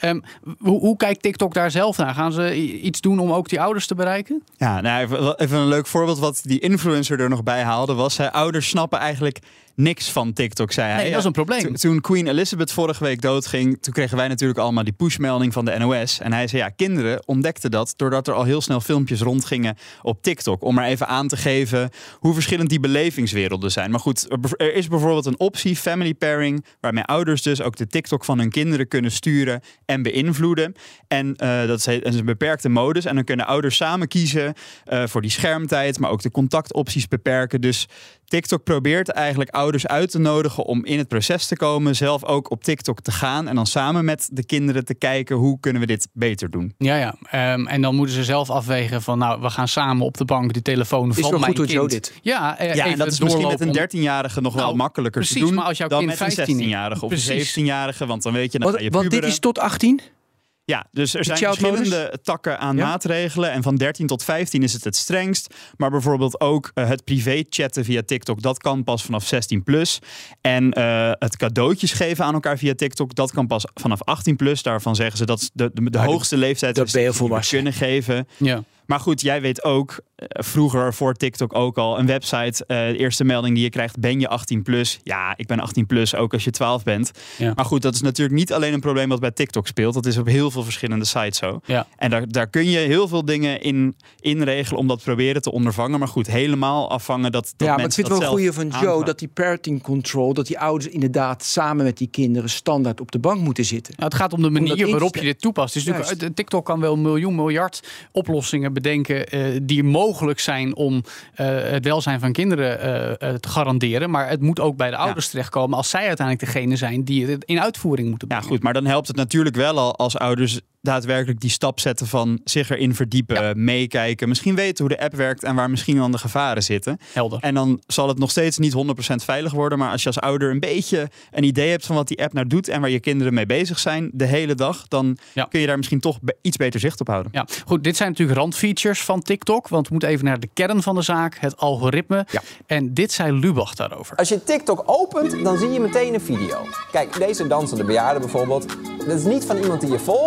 Hoe kijkt TikTok daar zelf naar? Gaan ze iets doen om ook die ouders te bereiken? Ja, nou, even een leuk voorbeeld wat die influencer er nog bij haalde was, ouders snappen eigenlijk niks van TikTok, zei hij. Nee, dat is een probleem. Toen Queen Elizabeth vorige week doodging, toen kregen wij natuurlijk allemaal die pushmelding van de NOS. En hij zei, kinderen ontdekten dat doordat er al heel snel filmpjes rondgingen op TikTok. Om maar even aan te geven hoe verschillend die belevingswerelden zijn. Maar goed, er is bijvoorbeeld een optie, family pairing, waarmee ouders dus ook de TikTok van hun kinderen kunnen sturen en beïnvloeden. En dat is een beperkte modus. En dan kunnen ouders samen kiezen voor die schermtijd, maar ook de contactopties beperken. Dus TikTok probeert eigenlijk ouders uit te nodigen om in het proces te komen, zelf ook op TikTok te gaan en dan samen met de kinderen te kijken hoe kunnen we dit beter doen. Ja. En dan moeten ze zelf afwegen van we gaan samen op de bank de telefoon van mijn kind. Is wel goed dit. Ja, en dat is misschien met een 13-jarige nog wel makkelijker te doen maar als jouw dan kind met een 16-jarige of een 17-jarige, want dan weet je, dan ga je Want dit is tot 18? Ja, dus er zijn verschillende takken aan maatregelen. En van 13 tot 15 is het strengst. Maar bijvoorbeeld ook het privé chatten via TikTok, dat kan pas vanaf 16+. En het cadeautjes geven aan elkaar via TikTok, dat kan pas vanaf 18+. Daarvan zeggen ze dat is de hoogste leeftijd dat die we kunnen geven. Ja. Maar goed, jij weet ook, vroeger voor TikTok ook al, een website, de eerste melding die je krijgt, ben je 18+. Ja, ik ben 18+, ook als je 12 bent. Ja. Maar goed, dat is natuurlijk niet alleen een probleem wat bij TikTok speelt. Dat is op heel veel verschillende sites zo. Ja. En daar kun je heel veel dingen in regelen om dat proberen te ondervangen. Maar goed, helemaal afvangen dat maar ik vind het wel een goeie van Joe, dat die parenting control, dat die ouders inderdaad samen met die kinderen standaard op de bank moeten zitten. Nou, het gaat om de manier waarop je dit toepast. Dus natuurlijk, TikTok kan wel miljard oplossingen bedenken die mogelijk zijn om het welzijn van kinderen te garanderen. Maar het moet ook bij de ouders terechtkomen als zij uiteindelijk degene zijn die het in uitvoering moeten brengen. Ja, goed, maar dan helpt het natuurlijk wel al als ouders daadwerkelijk die stap zetten van zich erin verdiepen, meekijken. Misschien weten hoe de app werkt en waar misschien dan de gevaren zitten. Helder. En dan zal het nog steeds niet 100% veilig worden. Maar als je als ouder een beetje een idee hebt van wat die app nou doet en waar je kinderen mee bezig zijn de hele dag, dan kun je daar misschien toch iets beter zicht op houden. Ja, goed, dit zijn natuurlijk randfeatures van TikTok, want we moeten even naar de kern van de zaak, het algoritme. Ja. En dit zei Lubach daarover. Als je TikTok opent, dan zie je meteen een video. Kijk, deze dansende bejaarde bijvoorbeeld. Dat is niet van iemand die je volgt,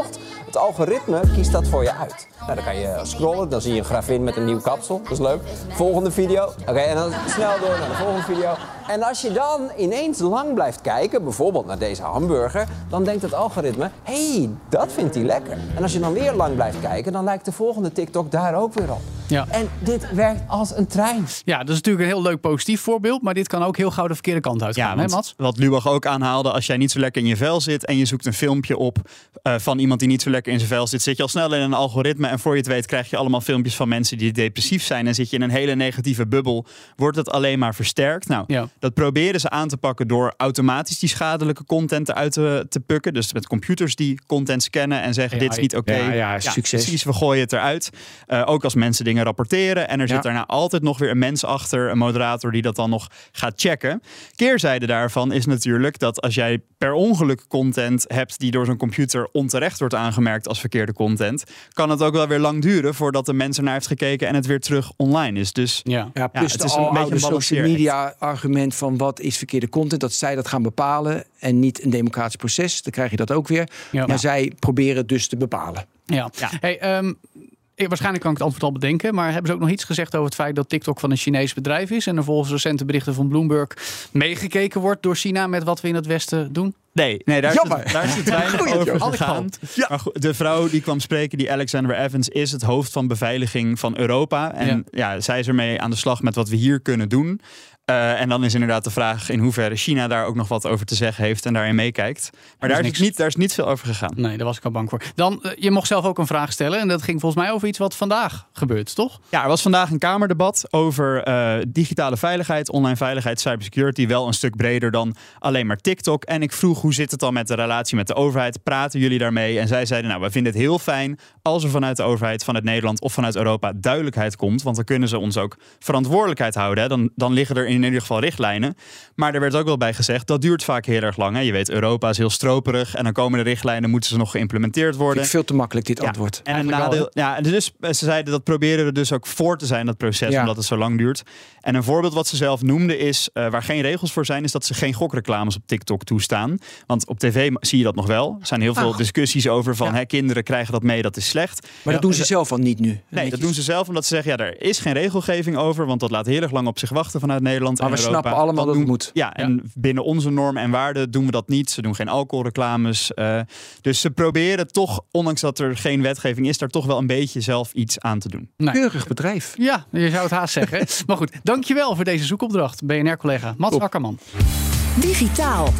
Het algoritme kiest dat voor je uit. Nou, dan kan je scrollen, dan zie je een gravin met een nieuw kapsel. Dat is leuk. Volgende video. Oké, en dan snel door naar de volgende video. En als je dan ineens lang blijft kijken, bijvoorbeeld naar deze hamburger, dan denkt het algoritme, hé, dat vindt hij lekker. En als je dan weer lang blijft kijken, dan lijkt de volgende TikTok daar ook weer op. Ja. En dit werkt als een trein. Ja, dat is natuurlijk een heel leuk positief voorbeeld, maar dit kan ook heel gauw de verkeerde kant uitgaan, hè Mats? Wat Lubach ook aanhaalde, als jij niet zo lekker in je vel zit en je zoekt een filmpje op van iemand die niet zo lekker in zijn vel zit, zit je al snel in een algoritme en voor je het weet krijg je allemaal filmpjes van mensen die depressief zijn en zit je in een hele negatieve bubbel, wordt het alleen maar versterkt. Nou, dat proberen ze aan te pakken door automatisch die schadelijke content eruit te pukken. Dus met computers die content scannen en zeggen dit is niet oké. Ja, succes. Precies, we gooien het eruit. Ook als mensen dingen rapporteren en er zit daarna altijd nog weer een mens achter, een moderator die dat dan nog gaat checken. Keerzijde daarvan is natuurlijk dat als jij per ongeluk content hebt die door zo'n computer onterecht wordt aangemerkt als verkeerde content, kan het ook wel weer lang duren voordat de mens ernaar heeft gekeken en het weer terug online is. Dus plus het de is een beetje een social media argument van wat is verkeerde content, dat zij dat gaan bepalen en niet een democratisch proces. Dan krijg je dat ook weer. Ja. Maar zij proberen het dus te bepalen. Ja. Hey, waarschijnlijk kan ik het antwoord al bedenken, maar hebben ze ook nog iets gezegd over het feit dat TikTok van een Chinees bedrijf is en er volgens recente berichten van Bloomberg meegekeken wordt door China met wat we in het Westen doen? Nee, daar is het weinig over gegaan. Maar goed, de vrouw die kwam spreken, die Alexandra Evans, is het hoofd van beveiliging van Europa. En zij is ermee aan de slag met wat we hier kunnen doen. En dan is inderdaad de vraag in hoeverre China daar ook nog wat over te zeggen heeft en daarin meekijkt. Maar daar is niet veel over gegaan. Nee, daar was ik al bang voor. Dan, je mocht zelf ook een vraag stellen en dat ging volgens mij over iets wat vandaag gebeurt, toch? Ja, er was vandaag een Kamerdebat over digitale veiligheid, online veiligheid, cybersecurity. Wel een stuk breder dan alleen maar TikTok. En ik vroeg, hoe zit het dan met de relatie met de overheid? Praten jullie daarmee? En zij zeiden, nou, we vinden het heel fijn als er vanuit de overheid, vanuit Nederland of vanuit Europa duidelijkheid komt. Want dan kunnen ze ons ook verantwoordelijkheid houden. Hè? Dan liggen er in ieder geval richtlijnen. Maar er werd ook wel bij gezegd, dat duurt vaak heel erg lang. Hè? Je weet, Europa is heel stroperig en dan komen de richtlijnen, moeten ze nog geïmplementeerd worden. Vind ik veel te makkelijk dit antwoord. En een nadeel, dus ze zeiden dat proberen we dus ook voor te zijn, dat proces, omdat het zo lang duurt. En een voorbeeld wat ze zelf noemden is, waar geen regels voor zijn, is dat ze geen gokreclames op TikTok toestaan. Want op tv zie je dat nog wel. Er zijn heel veel discussies over van kinderen krijgen dat mee, dat is slecht. Maar dat doen ze zelf al niet nu. Nee, dat doen ze zelf omdat ze zeggen, er is geen regelgeving over, want dat laat heel erg lang op zich wachten vanuit Nederland. Maar we snappen allemaal dat het moet. Ja, en binnen onze normen en waarden doen we dat niet. Ze doen geen alcoholreclames. Dus ze proberen toch, ondanks dat er geen wetgeving is, daar toch wel een beetje zelf iets aan te doen. Keurig bedrijf. Ja, je zou het haast zeggen. Maar goed, dankjewel voor deze zoekopdracht. BNR-collega Mats Akkerman. Digitaal.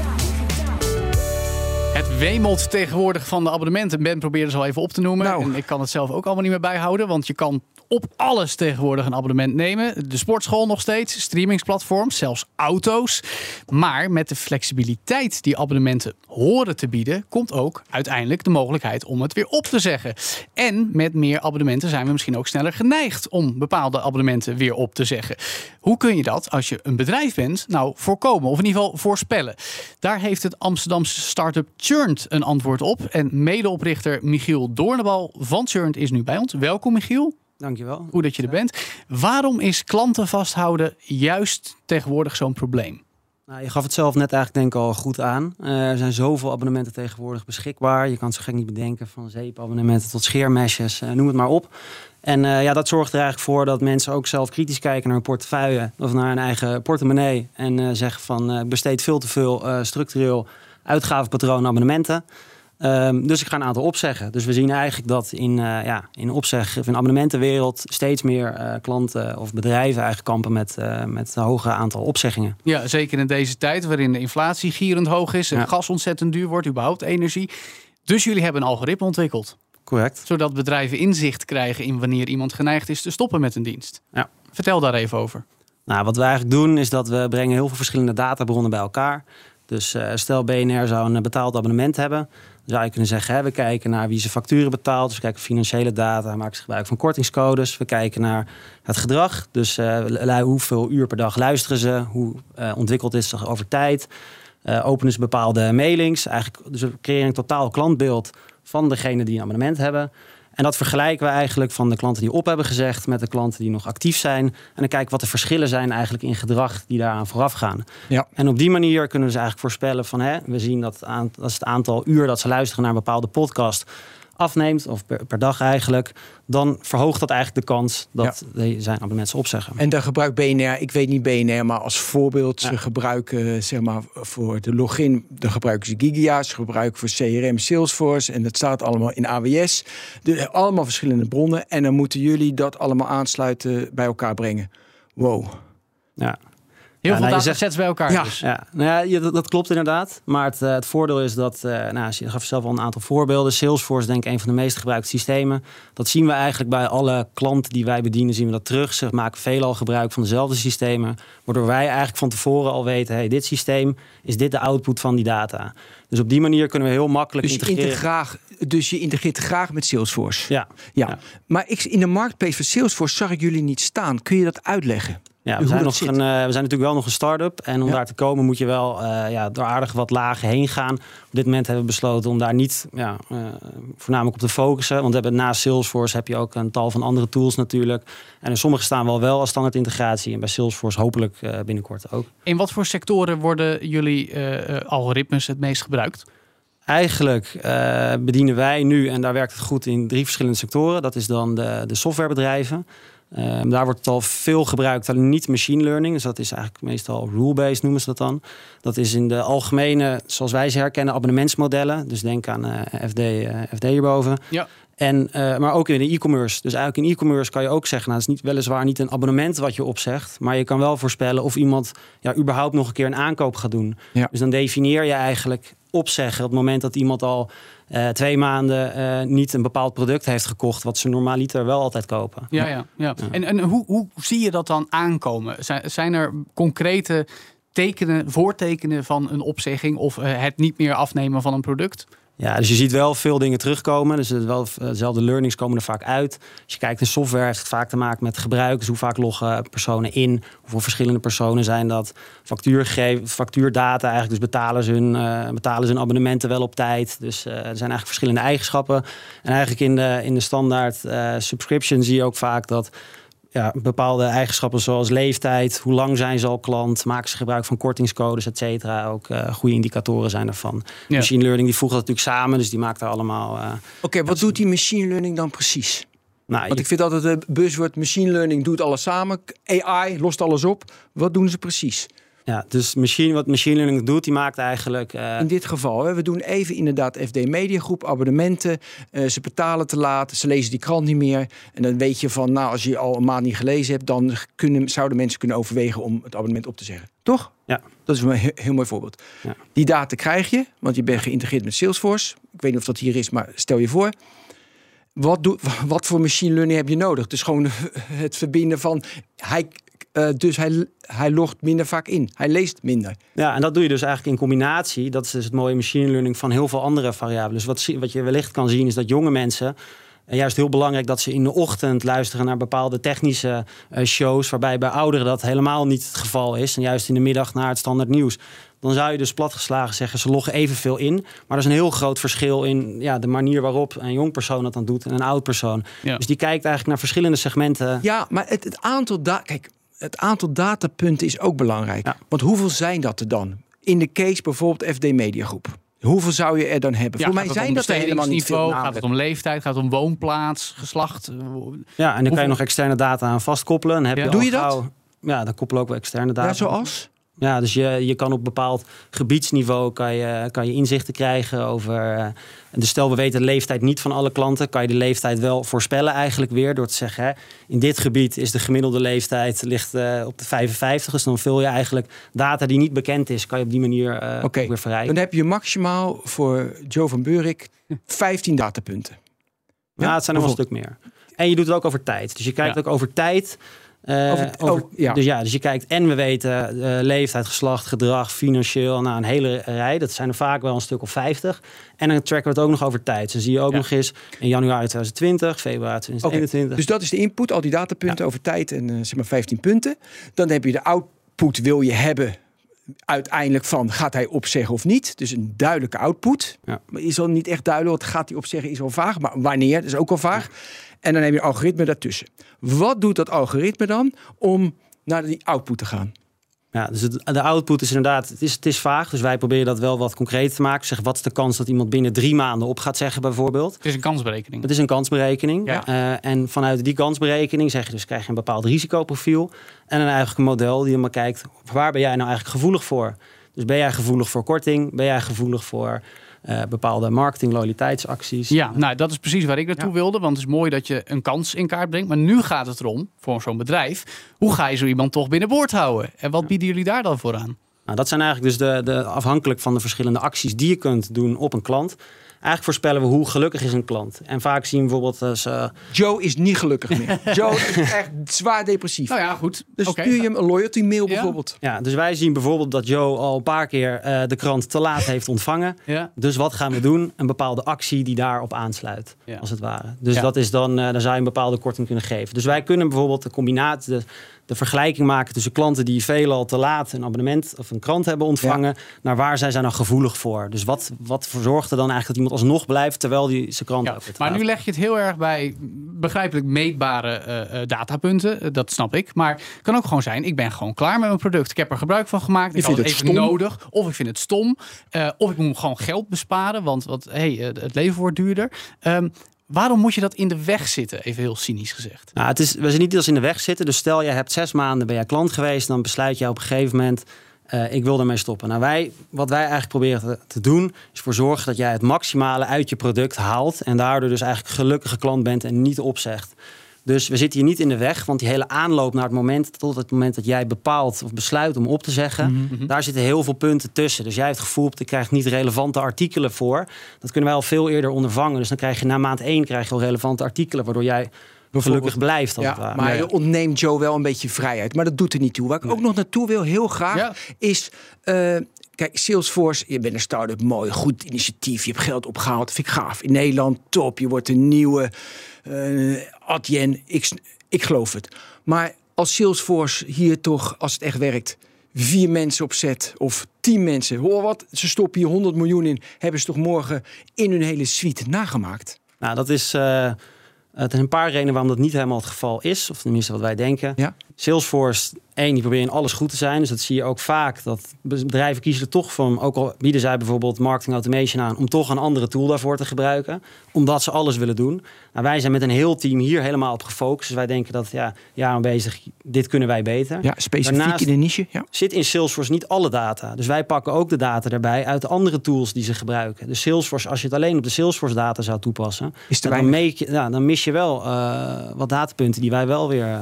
Het wemelt tegenwoordig van de abonnementen. Ben probeerde ze al even op te noemen. En ik kan het zelf ook allemaal niet meer bijhouden. Want je kan op alles tegenwoordig een abonnement nemen. De sportschool nog steeds, streamingsplatforms, zelfs auto's. Maar met de flexibiliteit die abonnementen horen te bieden, komt ook uiteindelijk de mogelijkheid om het weer op te zeggen. En met meer abonnementen zijn we misschien ook sneller geneigd om bepaalde abonnementen weer op te zeggen. Hoe kun je dat, als je een bedrijf bent, nou voorkomen? Of in ieder geval voorspellen? Daar heeft het Amsterdamse start-up Churnt een antwoord op. En medeoprichter Michiel Doornbal van Churnt is nu bij ons. Welkom, Michiel. Dankjewel. Goed dat je er bent. Waarom is klanten vasthouden juist tegenwoordig zo'n probleem? Nou, je gaf het zelf net eigenlijk denk ik al goed aan. Er zijn zoveel abonnementen tegenwoordig beschikbaar. Je kan het zo gek niet bedenken, van zeepabonnementen tot scheermesjes, noem het maar op. En dat zorgt er eigenlijk voor dat mensen ook zelf kritisch kijken naar hun portefeuille of naar hun eigen portemonnee. En zeggen van besteed veel te veel structureel uitgavenpatroon abonnementen. Dus ik ga een aantal opzeggen. Dus we zien eigenlijk dat in abonnementenwereld steeds meer klanten of bedrijven eigenlijk kampen met een hoge aantal opzeggingen. Ja, zeker in deze tijd waarin de inflatie gierend hoog is en gas ontzettend duur wordt, überhaupt energie. Dus jullie hebben een algoritme ontwikkeld. Correct. Zodat bedrijven inzicht krijgen in wanneer iemand geneigd is te stoppen met een dienst. Ja. Vertel daar even over. Nou, wat we eigenlijk doen is dat we brengen heel veel verschillende databronnen bij elkaar. Dus stel BNR zou een betaald abonnement hebben. Dan zou je kunnen zeggen, we kijken naar wie zijn facturen betaalt. Dus we kijken financiële data, maken ze gebruik van kortingscodes. We kijken naar het gedrag. Dus hoeveel uur per dag luisteren ze? Hoe ontwikkeld is het over tijd? Openen ze bepaalde mailings? Dus we creëren een totaal klantbeeld van degene die een abonnement hebben. En dat vergelijken we eigenlijk van de klanten die op hebben gezegd met de klanten die nog actief zijn. En dan kijken wat de verschillen zijn eigenlijk in gedrag die daaraan vooraf gaan. Ja. En op die manier kunnen we dus eigenlijk voorspellen van we zien dat is het aantal uur dat ze luisteren naar een bepaalde podcast afneemt, of per dag eigenlijk, dan verhoogt dat eigenlijk de kans dat zijn abonnementen opzeggen. En dan gebruikt BNR, ik weet niet BNR, maar als voorbeeld, ze gebruiken zeg maar voor de login, dan gebruiken ze Gigia, ze gebruiken voor CRM Salesforce en dat staat allemaal in AWS. Allemaal verschillende bronnen en dan moeten jullie dat allemaal aansluiten, bij elkaar brengen. Wow. Ja. Heel veel datasets bij elkaar. Ja. Dus. Ja, nou ja, dat klopt inderdaad. Maar het voordeel is dat, je gaf zelf al een aantal voorbeelden. Salesforce denk ik een van de meest gebruikte systemen. Dat zien we eigenlijk bij alle klanten die wij bedienen, zien we dat terug. Ze maken veelal gebruik van dezelfde systemen. Waardoor wij eigenlijk van tevoren al weten, hey, dit systeem is dit de output van die data. Dus op die manier kunnen we heel makkelijk integreren. Dus je integreert graag met Salesforce. Ja. Maar in de marketplace van Salesforce zag ik jullie niet staan. Kun je dat uitleggen? Ja, we zijn natuurlijk wel nog een start-up. En om daar te komen moet je wel door aardig wat lagen heen gaan. Op dit moment hebben we besloten om daar niet voornamelijk op te focussen. Want we hebben naast Salesforce heb je ook een tal van andere tools natuurlijk. En sommige staan wel als standaard integratie. En bij Salesforce hopelijk binnenkort ook. In wat voor sectoren worden jullie algoritmes het meest gebruikt? Eigenlijk bedienen wij nu, en daar werkt het goed in 3 verschillende sectoren. Dat is dan de softwarebedrijven. Daar wordt het al veel gebruikt, alleen niet machine learning. Dus dat is eigenlijk meestal rule-based noemen ze dat dan. Dat is in de algemene, zoals wij ze herkennen, abonnementsmodellen. Dus denk aan FD hierboven. Ja. Maar ook in de e-commerce. Dus eigenlijk in e-commerce kan je ook zeggen, het is weliswaar niet een abonnement wat je opzegt, maar je kan wel voorspellen of iemand überhaupt nog een keer een aankoop gaat doen. Ja. Dus dan definieer je eigenlijk opzeggen op het moment dat iemand al 2 maanden niet een bepaald product heeft gekocht, wat ze normaaliter wel altijd kopen. Ja. En hoe zie je dat dan aankomen? Zijn er concrete voortekenen van een opzegging of het niet meer afnemen van een product? Ja, dus je ziet wel veel dingen terugkomen. Dus dezelfde learnings komen er vaak uit. Als je kijkt naar software, heeft het vaak te maken met gebruik. Dus hoe vaak loggen personen in? Hoeveel verschillende personen zijn dat? Factuurdata, eigenlijk dus betalen ze hun abonnementen wel op tijd. Dus er zijn eigenlijk verschillende eigenschappen. En eigenlijk in de standaard subscription zie je ook vaak dat bepaalde eigenschappen zoals leeftijd, hoe lang zijn ze al klant, maken ze gebruik van kortingscodes, et cetera. Ook goede indicatoren zijn ervan. Ja. Machine learning die voegt dat natuurlijk samen, dus die maakt daar allemaal... Oké, wat doet die machine learning dan precies? Want ik vind altijd het buzzword machine learning doet alles samen. AI lost alles op. Wat doen ze precies? Ja, dus wat machine learning doet, die maakt eigenlijk... In dit geval, we doen even inderdaad FD Mediagroep, abonnementen. Ze betalen te laat, ze lezen die krant niet meer. En dan weet je van, als je al een maand niet gelezen hebt, dan zouden mensen kunnen overwegen om het abonnement op te zeggen. Toch? Ja. Dat is een heel mooi voorbeeld. Ja. Die data krijg je, want je bent geïntegreerd met Salesforce. Ik weet niet of dat hier is, maar stel je voor. Wat voor machine learning heb je nodig? Dus gewoon het verbinden van... Hij logt minder vaak in. Hij leest minder. Ja, en dat doe je dus eigenlijk in combinatie. Dat is dus het mooie machine learning van heel veel andere variabelen. Dus wat je wellicht kan zien is dat jonge mensen... juist heel belangrijk dat ze in de ochtend luisteren naar bepaalde technische shows... waarbij bij ouderen dat helemaal niet het geval is. En juist in de middag naar het standaard nieuws. Dan zou je dus platgeslagen zeggen, ze loggen evenveel in. Maar er is een heel groot verschil in de manier waarop een jong persoon dat dan doet... en een oud persoon. Ja. Dus die kijkt eigenlijk naar verschillende segmenten. Ja, maar het aantal datapunten is ook belangrijk. Ja. Want hoeveel zijn dat er dan? In de case bijvoorbeeld FD Mediagroep. Hoeveel zou je er dan hebben? Voor mij zijn dat er helemaal niet veel. Gaat het om leeftijd? Gaat het om woonplaats? Geslacht? Ja, en dan kan je nog externe data aan vastkoppelen. En heb je doe je dat? Ja, dan koppelen ook wel externe data. Ja, zoals? Ja, dus je kan op bepaald gebiedsniveau kan je inzichten krijgen over... Dus stel we weten de leeftijd niet van alle klanten... kan je de leeftijd wel voorspellen eigenlijk weer... door te zeggen, in dit gebied is de gemiddelde leeftijd ligt op de 55. Dus dan vul je eigenlijk data die niet bekend is... kan je op die manier weer verrijken. Dan heb je maximaal voor Joe van Buurik 15 datapunten. Ja, het zijn er wel een stuk meer. En je doet het ook over tijd. Dus je kijkt ook over tijd... Dus je kijkt en we weten leeftijd, geslacht, gedrag, financieel, een hele rij. Dat zijn er vaak wel een stuk of 50. En dan tracken we het ook nog over tijd. Dus dan zie je ook nog eens in januari 2020, februari 2021. Dus dat is de input, al die datapunten over tijd en 15 punten. Dan heb je de output, wil je hebben uiteindelijk van gaat hij opzeggen of niet. Dus een duidelijke output. Ja. Is al niet echt duidelijk, wat gaat hij opzeggen is al vaag. Maar wanneer, dat is ook al vaag. Ja. En dan heb je een algoritme daartussen. Wat doet dat algoritme dan om naar die output te gaan? Ja, dus de output is inderdaad, het is vaag. Dus wij proberen dat wel wat concreet te maken. Zeg, wat is de kans dat iemand binnen 3 maanden op gaat zeggen bijvoorbeeld? Het is een kansberekening. Het is een kansberekening. Ja. En vanuit die kansberekening krijg je een bepaald risicoprofiel. En dan eigenlijk een model die maar kijkt, waar ben jij nou eigenlijk gevoelig voor? Dus ben jij gevoelig voor korting? Ben jij gevoelig voor bepaalde marketing, loyaliteitsacties? Ja, nou, dat is precies waar ik naartoe wilde. Want het is mooi dat je een kans in kaart brengt. Maar nu gaat het erom, voor zo'n bedrijf, hoe ga je zo iemand toch binnenboord houden? En wat bieden jullie daar dan voor aan? Nou, dat zijn eigenlijk dus de afhankelijk van de verschillende acties die je kunt doen op een klant. Eigenlijk voorspellen we hoe gelukkig is een klant. En vaak zien we bijvoorbeeld... Joe is niet gelukkig meer. Joe is echt zwaar depressief. Nou ja, goed. Dus stuur je hem een loyalty mail bijvoorbeeld. Ja, dus wij zien bijvoorbeeld dat Joe al een paar keer de krant te laat heeft ontvangen. Ja. Dus wat gaan we doen? Een bepaalde actie die daarop aansluit, als het ware. Dus dat is dan zou je een bepaalde korting kunnen geven. Dus wij kunnen bijvoorbeeld de combinatie... De vergelijking maken tussen klanten die veelal te laat een abonnement of een krant hebben ontvangen, naar waar zijn zij nou gevoelig voor. Dus wat zorgt er dan eigenlijk dat iemand alsnog blijft terwijl die zijn krant ook Maar nu leg je het heel erg bij begrijpelijk meetbare datapunten. Dat snap ik. Maar het kan ook gewoon zijn, ik ben gewoon klaar met mijn product. Ik heb er gebruik van gemaakt. Ik had het even nodig. Of ik vind het stom. Of ik moet gewoon geld besparen. Want het leven wordt duurder. Waarom moet je dat in de weg zitten? Even heel cynisch gezegd. Nou, we zijn niet als in de weg zitten. Dus stel, je hebt 6 maanden, ben jij klant geweest. Dan besluit je op een gegeven moment, ik wil ermee stoppen. Nou, wat wij eigenlijk proberen te doen, is ervoor zorgen dat jij het maximale uit je product haalt. En daardoor dus eigenlijk gelukkige klant bent en niet opzegt. Dus we zitten hier niet in de weg, want die hele aanloop naar het moment, tot het moment dat jij bepaalt of besluit om op te zeggen, daar zitten heel veel punten tussen. Dus jij hebt het gevoel, je krijgt niet relevante artikelen voor. Dat kunnen wij al veel eerder ondervangen. Dus dan krijg je na maand 1 al relevante artikelen, waardoor jij gelukkig blijft. Maar je ontneemt Joe wel een beetje vrijheid. Maar dat doet er niet toe. Waar ik ook nog naartoe wil, heel graag, is... Kijk, Salesforce, je bent een start-up, mooi, goed initiatief. Je hebt geld opgehaald, vind ik gaaf. In Nederland, top. Je wordt een nieuwe Adyen. Ik geloof het. Maar als Salesforce hier toch, als het echt werkt, 4 mensen opzet of 10 mensen. Hoor wat, ze stoppen hier 100 miljoen in. Hebben ze toch morgen in hun hele suite nagemaakt? Nou, dat is... Er zijn een paar redenen waarom dat niet helemaal het geval is. Of tenminste wat wij denken. Ja. Salesforce, die proberen alles goed te zijn. Dus dat zie je ook vaak. Dat bedrijven kiezen er toch van. Ook al bieden zij bijvoorbeeld marketing automation aan, om toch een andere tool daarvoor te gebruiken. Omdat ze alles willen doen. Nou, wij zijn met een heel team hier helemaal op gefocust. Dus wij denken dat, jaren bezig, dit kunnen wij beter. Ja, specifiek daarnaast in de niche. Ja. Zit in Salesforce niet alle data. Dus wij pakken ook de data erbij uit de andere tools die ze gebruiken. Dus Salesforce, als je het alleen op de Salesforce data zou toepassen, dan mis je wel wat datapunten die wij wel weer...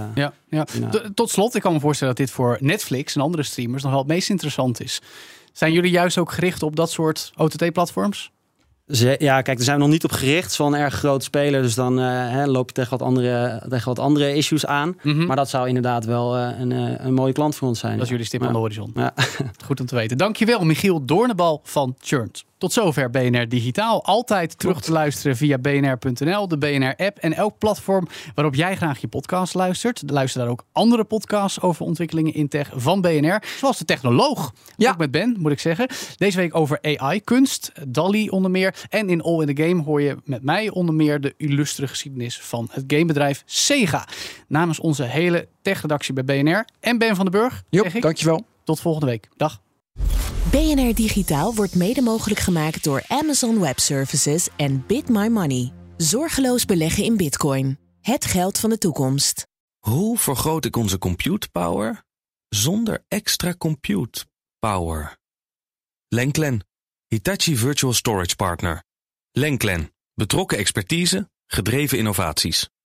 Tot slot, ik kan me voorstellen dat dit voor Netflix en andere streamers nog wel het meest interessant is. Zijn jullie juist ook gericht op dat soort OTT-platforms? Ja, kijk, daar zijn we nog niet op gericht. Het is wel een erg grote speler, dus dan loop je tegen wat andere issues aan. Maar dat zou inderdaad wel een mooie klant voor ons zijn. Dat is jullie stip aan de horizon. Ja. Goed om te weten. Dankjewel, Michiel Doornbal van Churn. Tot zover BNR Digitaal. Altijd terug te luisteren via bnr.nl, de BNR-app en elk platform waarop jij graag je podcast luistert. Luister daar ook andere podcasts over ontwikkelingen in tech van BNR. Zoals de Technoloog. Ja. Ook met Ben, moet ik zeggen. Deze week over AI-kunst, DALL-E onder meer. En in All in the Game hoor je met mij onder meer de illustere geschiedenis van het gamebedrijf Sega. Namens onze hele techredactie bij BNR en Ben van den Burg. Dankjewel. Tot volgende week. Dag. BNR Digitaal wordt mede mogelijk gemaakt door Amazon Web Services en Bit My Money. Zorgeloos beleggen in Bitcoin. Het geld van de toekomst. Hoe vergroot ik onze compute power zonder extra compute power? Lenklen, Hitachi Virtual Storage Partner. Lenklen, betrokken expertise, gedreven innovaties.